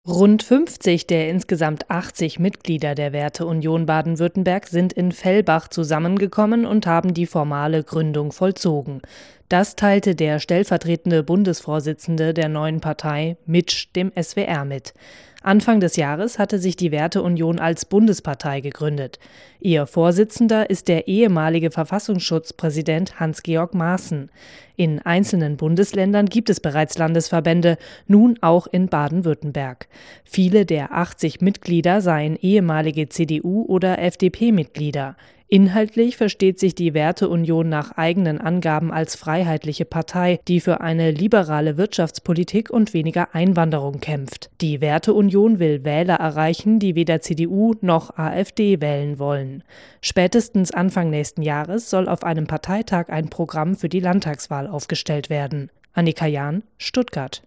Rund 50 der insgesamt 80 Mitglieder der Werteunion Baden-Württemberg sind in Fellbach zusammengekommen und haben die formale Gründung vollzogen. Das teilte der stellvertretende Bundesvorsitzende der neuen Partei, Mitsch, dem SWR mit. Anfang des Jahres hatte sich die Werteunion als Bundespartei gegründet. Ihr Vorsitzender ist der ehemalige Verfassungsschutzpräsident Hans-Georg Maaßen. In einzelnen Bundesländern gibt es bereits Landesverbände, nun auch in Baden-Württemberg. Viele der 80 Mitglieder seien ehemalige CDU- oder FDP-Mitglieder. Inhaltlich versteht sich die Werteunion nach eigenen Angaben als freiheitliche Partei, die für eine liberale Wirtschaftspolitik und weniger Einwanderung kämpft. Die Werteunion will Wähler erreichen, die weder CDU noch AfD wählen wollen. Spätestens Anfang nächsten Jahres soll auf einem Parteitag ein Programm für die Landtagswahl aufgestellt werden. Annika Jahn, Stuttgart.